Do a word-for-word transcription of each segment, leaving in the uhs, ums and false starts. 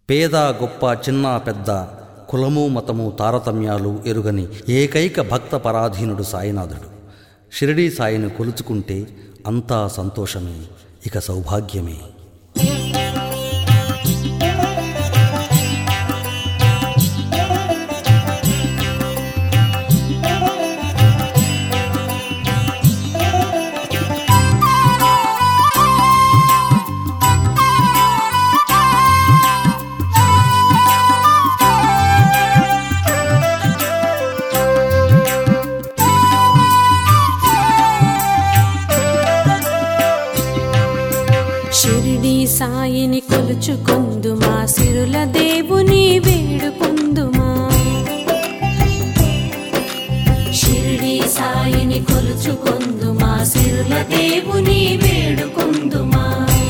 పేద గొప్ప చిన్న పెద్ద కులము మతము తారతమ్యాలు ఎరుగని ఏకైక భక్త పరాధీనుడు సాయినాథుడు. షిరిడీ సాయిని కొలుచుకుంటే అంతా సంతోషమే, ఇక సౌభాగ్యమే. షిరిడీ సాయిని కొలుచుకొందుమా, సిరుల దేవుని వేడుకొందుమా. షిరిడీ సాయిని కొలుచుకొందుమా, సిరుల దేవుని వేడుకొందుమా.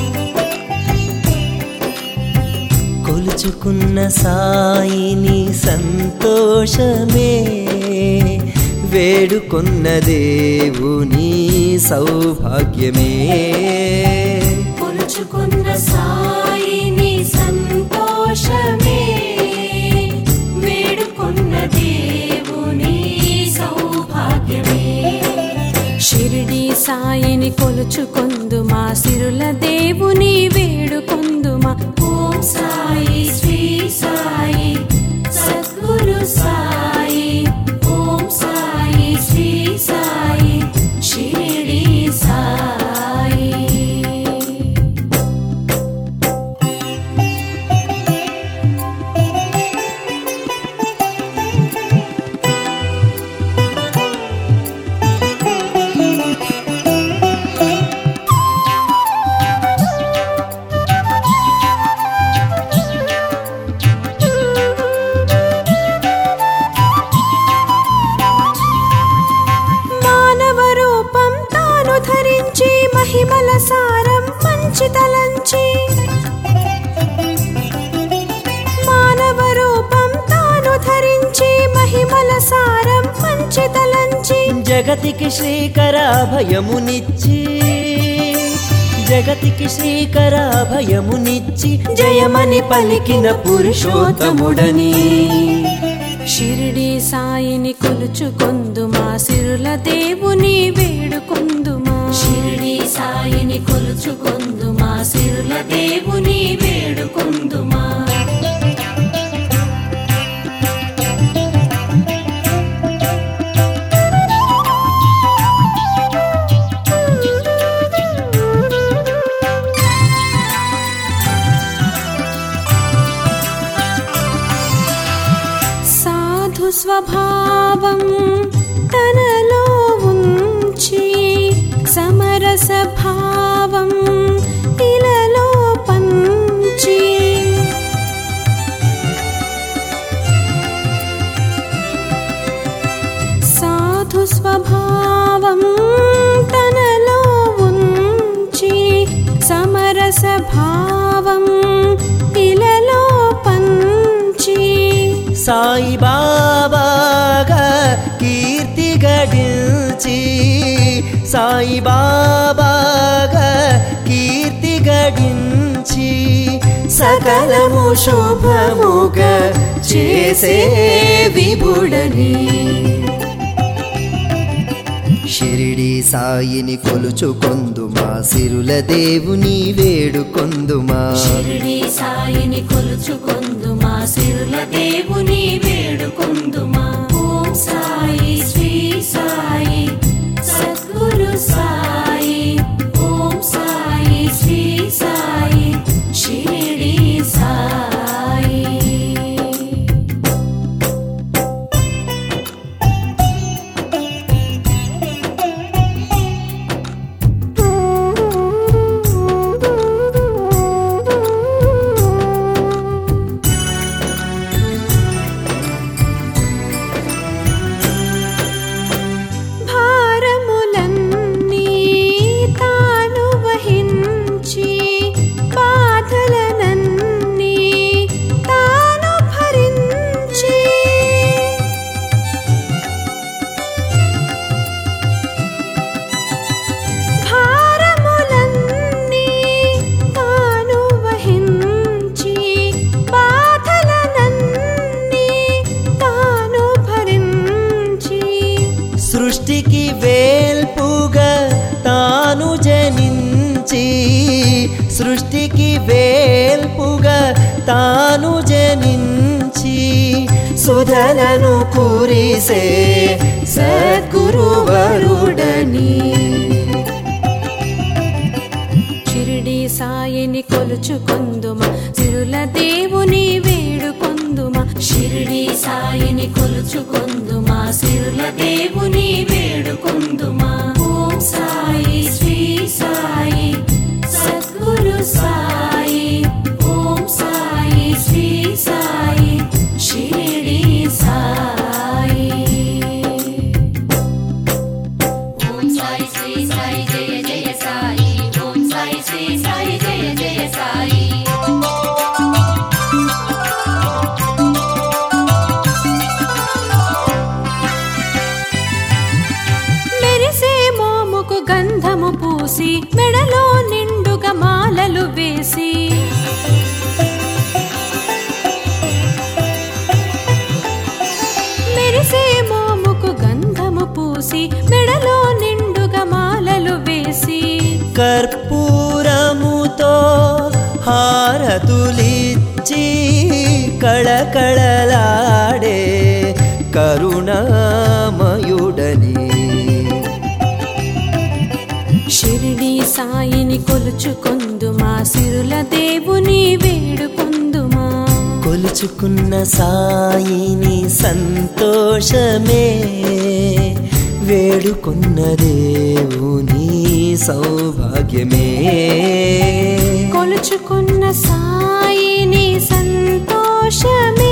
కొలుచుకున్న సాయిని సంతోషమే, వేడుకొన్న దేవుని సౌభాగ్యమే. కొలుచుకున్న సాయిని సంతోషమే, వేడుకొన్న దేవుని సౌభాగ్యమే. షిరిడీ సాయిని కొలుచుకొందుమా, సిరుల దేవుని వేడుకొందుమా. ఓం సాయి శ్రీ సాయి సద్గురు సాయి, ఓం సాయి శ్రీ సాయి షిరిడీ సాయి. మహిమల సారం మంచి తలంచి, మానవ రూపం తాను ధరించి మహిమల సారం మంచి తలంచి. జగతికి శ్రీకర భయమునిచ్చి, జగతికి శ్రీకర భయమునిచ్చి జయమని పలికిన పురుషోత్తముడని. షిరిడీ సాయిని కొలుచుకొందుమా, సిరుల దేవుని వేడుకొందుమా. షిరిడీ సాయిని కొలుచుకొందుమా, సిరుల దేవుని వేడుకొందుమా. సాధు స్వభావం తనలో ఉంచి, సమరస భావం ఇలలో పంచి. సాధు స్వభావం తనలో ఉంచి, సమరస భావం ఇలలో పంచి. సాయి బాబాగా కీర్తి గడించి, సాయి బాబాగా కీర్తి గడించి సకలము శుభముగా చేసే విభుడని. షిరిడీ సాయిని కొలుచుకొందుమా, సిరుల దేవుని వేడుకొందుమా. షిరిడీ సాయిని కొలుచుకొందుమా, సిరుల దేవుని వేడుకొందుమా. ఓం సాయి శ్రీ సాయి సద్గురు సాయి, ఓం సాయి శ్రీ సాయి షిరిడీ సాయి. నుంచి సృష్టికి వేల్పుగా తాను జనించి సుధలను కురిసే సద్గురువరుడని షిరిడి సాయిని కొలుచుకొందుమా సిరుల దేవుని వేడుకొందుమా షిరిడి సాయిని కొలుచుకొందుమా సిరుల దేవుని వేడుకొందుమా ఓం సాయి శ్రీ సాయి సద్గురు సాయి ఓం సాయి శ్రీ సాయి షిరిడి సాయి ఓం సాయి శ్రీ సాయి జయ జయ సాయి ఓం సాయి శ్రీ సాయి జయ జయ సాయి మెరిసే మోముకు గంధము పూసి మెడలో నిండుగా మాలలు వేసి మెరిసే మోముకు గంధము పూసి మెడలో నిండుగా మాలలు వేసి కర్పూరముతో హారతులిచ్చి కళకళలాడే కరుణామయుడని షిరిడి సాయిని కొలుచుకొందుమా సిరుల దేవుని వేడుకొందుమా కొలుచుకున్న సాయిని సంతోషమే వేడుకున్న దేవుని సౌభాగ్యమే కొలుచుకున్న సాయిని సంతోషమే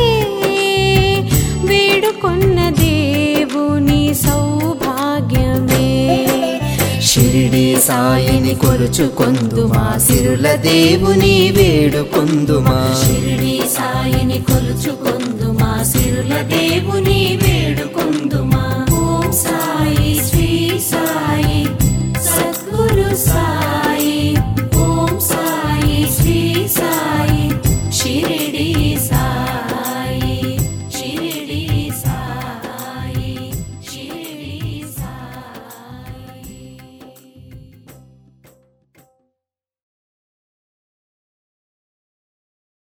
వేడుకొన్న దేవుని సౌభాగ్యమే షిరిడి సాయిని కొలుచుకొందుమా సిరుల దేవుని వేడుకొందుమా షిరిడి సాయిని కొలుచుకొందుమా సిరుల దేవుని వేడుకొందుమా